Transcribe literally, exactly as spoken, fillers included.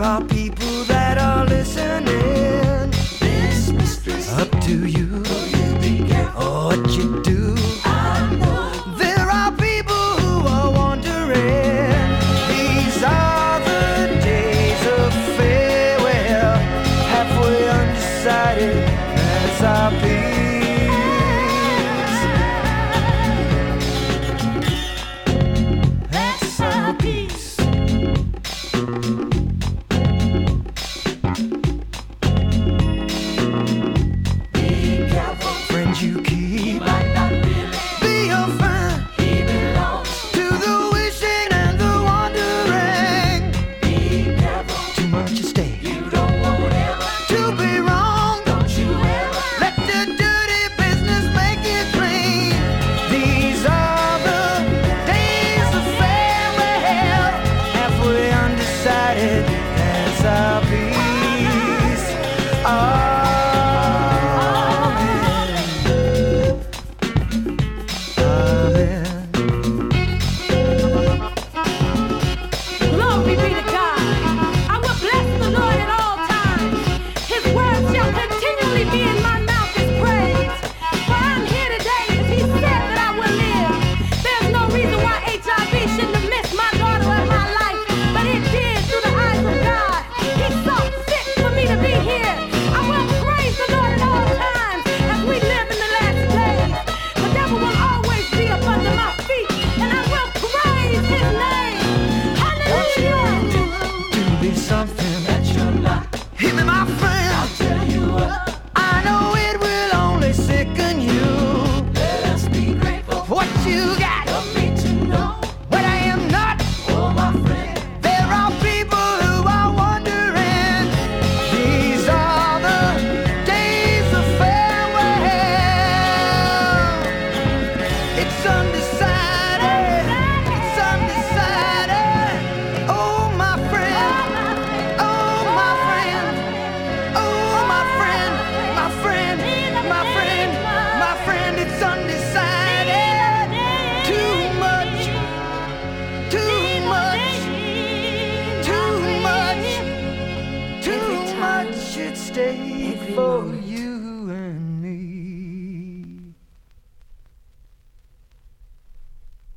are people that are listening. This mistress, Up to you, will you be careful? oh, what you do. I know There are people who are wondering. These are the days of farewell. Halfway undecided, that's our peace. That's our peace. be careful. Friends you He keep, might not really be your friend. he belongs. To the wishing and the wandering. Be careful. Too much at stake You don't want ever. to be wrong. Don't you ever. Let the dirty business make it clean. These are the days of farewell. Halfway undecided, that's our peace. Amen. Amen. Glory be to God. I will bless the Lord at all times. His word shall continually be in my mouth, his praise. For I'm here today as he said that I will live. There's no reason why H I V shouldn't have missed my daughter and my life, but it did through the eyes of God. He saw fit for me to be here. I will praise the Lord at all times as we live in the last days. The devil will always be up under my feet, and I will praise his name. Hallelujah. To be something That you're not. Hear me, my friend. I'll tell you what. I know it will only sicken you. Let us be grateful. What you got, Help me to know. but I am not. Oh, my friend. There are people who are wondering. These are the days of farewell. It's undecided. It's undecided. Oh, my friend. Oh, my friend. Oh, my friend. My friend. My friend. My friend. It's undecided. Too much. Too much. Too much. Too much at stake for